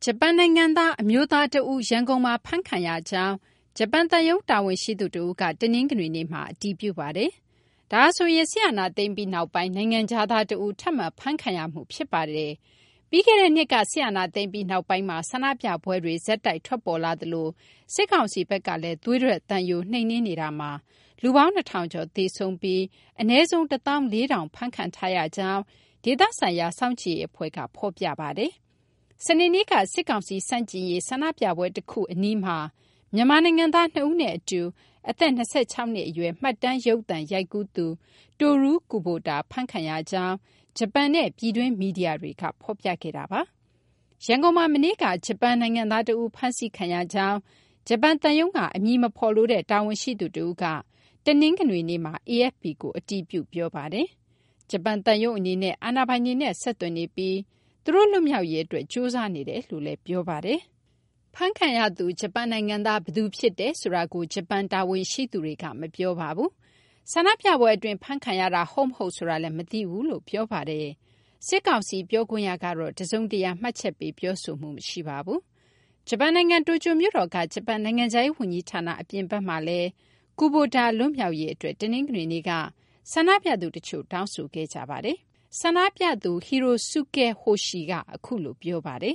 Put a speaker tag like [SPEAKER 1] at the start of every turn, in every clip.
[SPEAKER 1] ဂျပန်နိုင်ငံသားအမျိုးသားတဦးရန်ကုန်မှာဖမ်းခံရကြောင်းဂျပန်သံရုံးတာဝန်ရှိသူတဦးကတနင်္ဂနွေနေ့မှာအတည်ပြုပါတယ်။ဒါဆိုရင်ဆီယနာသိမ့်ပြီးနောက်ပိုင်းနိုင်ငံခြားသားတဦးထပ်မံဖမ်းခံရမှုဖြစ်ပါတယ်။ပြီးခဲ့တဲ့နှစ်ကဆီယနာသိမ့်ပြီးနောက်ပိုင်းမှာဆန္ဒပြပွဲတွေဇက်တိုက်ထွက်ပေါ်လာသလိုစစ်ကောင်စီဘက်ကလည်းသွေးထွက်တန်ယိုနှိမ်နင်းနေတာမှာလူပေါင်း2000ကျော်သေဆုံးပြီးအနည်းဆုံး14000ဖမ်းခံထားရကြောင်းဒေသဆိုင်ရာစောင့်ကြည့်အဖွဲ့ကဖော်ပြပါတယ်။စနေနေ့ကစစ်ကောင်စီစန့်ကျင်ရေးဆန္ဒပြပွဲတစ်ခုအနီးမှာမြန်မာနိုင်ငံသား2ဦးနဲ့အတူအသက်26နှစ်အရွယ်မှတ်တမ်းရုပ်သံရိုက်ကူးသူတိုရူကူဘိုတာဖမ်းခံရကြောင်းဂျပန်နဲ့ပြည်တွင်းမီဒီယာတွေကဖော်ပြခဲ့တာပါ။ရန်ကုန်မှာမနေ့ကဂျပန်နိုင်ငံသားတဦးဖမ်းဆီးခံရကြောင်းဂျပန်တန်ယုံကအမည်မဖော်လို့တဲ့တာဝန်ရှိသူတဦးကတနင်္ဂနွေနေ့မှာ AFP ကိုအတည်ပြုပြောပါတယ်။ဂျပန်တန်ယုံအနေနဲ့အာဏာပိုင်တွေနဲ့ဆက်သွယ်နေပြီးသူတို့လွတ်မြောက်ရေးအတွက်စူးစမ်းနေတယ်လို့လည်းပြောပါတယ်။ဖမ်းခံရသူဂျပန်နိုင်ငံသားဘယ်သူဖြစ်တယ်ဆိုတာကိုဂျပန်တာဝန်ရှိသူတွေကမပြောပါဘူး။ဆန္ဒပြပွဲအတွင်းဖမ်းခံရတာဟုတ်မဟုတ်ဆိုတာလည်းမသိဘူးလို့ပြောပါတယ်။စစ်ကောင်စီပြောခွင့်ရကတော့တစုံတရာမှတ်ချက်ပေးပြောဆိုမှုမရှိပါဘူး။ဂျပန်နိုင်ငံတိုကျိုမြို့တော်ကဂျပန်နိုင်ငံခြားရေးဝန်ကြီးဌာနအပြင်ဘက်မှာလည်းကူဘိုတာလွတ်မြောက်ရေးအတွက်တနင်္ဂနွေနေ့ကဆန္ဒပြသူတချို့တောင်းဆိုခဲ့ကြပါတယ်။ဆန္ဒပြသူဟီရိုစုကဲဟိုရှီကအခုလိုပြောပါတယ်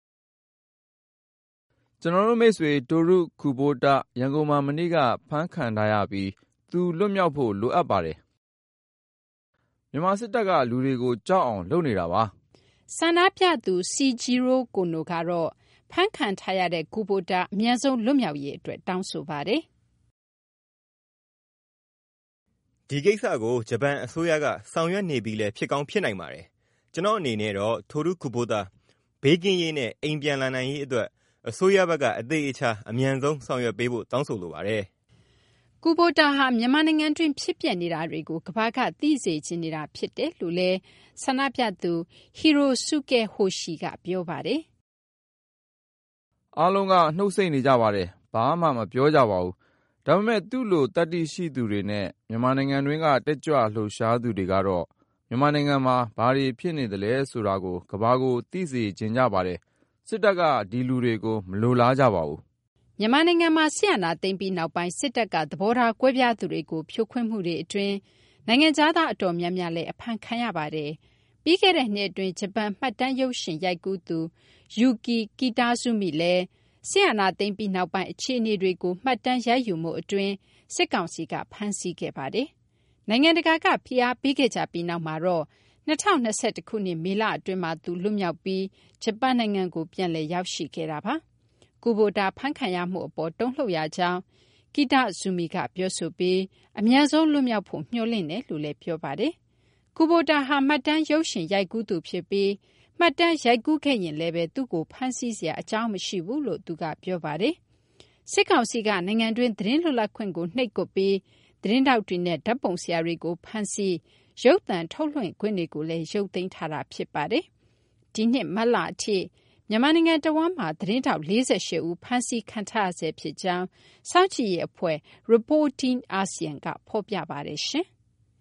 [SPEAKER 2] ။ကျွန်တော်တို့မိတ်ဆွေတိုရုကူဘိုတာရန်ကုန်မှာမနေ့ကဖမ်းခံထားရပြီးသူလွတ်မြောက်ဖို့လိုအပ်ပါတယ်။မြန်မာစစ်တပ်ကလူတွေကိုကြောက်အောင်လုပ်နေတာပါ
[SPEAKER 1] ။ဆန္ဒပြသူစီဂျီရိုကိုနိုကတော့ဖမ်းခံထားရတဲ့ကူဘိုတာအများဆုံးလွတ်မြောက်ရေးအတွက်တောင်းဆိုပါတယ်။
[SPEAKER 3] ဒီကိစ္စကိုဂျပန်အစိုးရကဆောင်ရွက်နေပြီးလဲဖြစ်ကောင်းဖြစ်နိုင်ပါတယ်။ကျွန်တော်အနေနဲ့တော့တိုရုကူဘိုတာဘေးကင်းရေးနဲ့အိမ်ပြန်လာနိုင်ရေးအတွက်အစိုးရဘက်ကအသေးအချာအမြန်ဆုံးဆောင်ရွက်ပေးဖို့တောင်းဆိုလိုပါတယ်
[SPEAKER 1] ။ကူဘိုတာဟာမြန်မာနိုင်ငံတွင်းဖြစ်ပျက်နေတာတွေကိုကမ္ဘာကသိစေချင်နေတာဖြစ်တယ်လို့လည်းဆန္ဒပြသူဟီရိုစုကဲဟိုရှီကပြောပါတယ်
[SPEAKER 2] ။အားလုံးကနှုတ်ဆက်နေကြပါတယ်။ဘာမှမပြောကြပါဘူး။ဒါပေမဲ့သူ့လိုတတ္တိရှိသူတွေနဲ့မြန်မာနိုင်ငံတွင်းကတက်ကြွလှုပ်ရှားသူတွေကတော့မြန်မာနိုင်ငံမှာဘာတွေဖြစ်နေသလဲဆိုတာကိုကမ္ဘာကိုသိစေချင်ကြပါတယ်။စစ်တပ်ကဒီလူတွေကိုမလိုလားကြပါဘူး
[SPEAKER 1] ။မြန်မာနိုင်ငံမှာဆီယနာသိမ့်ပြီးနောက်ပိုင်းစစ်တပ်ကသဘောထားကွဲပြားသူတွေကိုဖြိုခွင်းမှုတွေအတွင်းနိုင်ငံသားအတော်များများလည်းအဖမ်းခံရပါတယ်။ပြီးခဲ့တဲ့နှစ်အတွင်းဂျပန်မှတ်တမ်းရုပ်ရှင်ရိုက်ကူးသူယူကီကီတာဇူမီလည်းဆီယနာသိမ့်ပြီးနောက်ပိုင်းအခြေအနေတွေကိုမှတ်တမ်းရိုက်ယူမှုအတွင်းစစ်ကောင်စီကဖမ်းဆီးခဲ့ပါတယ်။နိုင်ငံတကာကဖိအားပေးခဲ့ကြပြီးနောက်မှာတော့2021ခုနှစ်မေလအတွင်းမှာသူလွတ်မြောက်ပြီးဂျပန်နိုင်ငံကိုပြန်လည်ရောက်ရှိခဲ့တာပါ။ကူဘိုတာဖမ်းခံရမှုအပေါ်တုံ့လှုပ်ရကြောင်းကီတာဇူမီကပြောဆိုပြီးအများဆုံးလွတ်မြောက်ဖို့မျှော်လင့်တယ်လို့လည်းပြောပါတယ်။ကူဘိုတာဟာမှတ်တမ်းရုပ်ရှင်ရိုက်ကူးသူဖြစ်ပြီးမှတ်တမ်းရိုက်ကူးခဲ့ရင်လည်းပဲသူ့ကိုဖမ်းဆီးစရာအကြောင်းမရှိဘူးလို့သူကပြောပါတယ်။စစ်ကောင်စီကနိုင်ငံတွင်းသတင်းလွတ်လပ်ခွင့်ကိုနှိပ်ကွပ်ပြီးသတင်းတောက်တွေနဲ့ဓာတ်ပုံဆရာတွေကိုဖမ်းဆီးရုပ်သံထုတ်လွှင့်ခွင့်တွေကိုလည်းရုပ်သိမ်းထားတာဖြစ်ပါတယ်။ဒီနှစ်မတ်လအထိမြန်မာနိုင်ငံတဝန်းမှာသတင်းတောက်48ဦးဖမ်းဆီးခံထားရဆဲဖြစ်ကြောင်းစောင့်ကြည့်ရေးအဖွဲ့ Reporting ASEAN ကဖော်ပြပါတယ်ရှင်။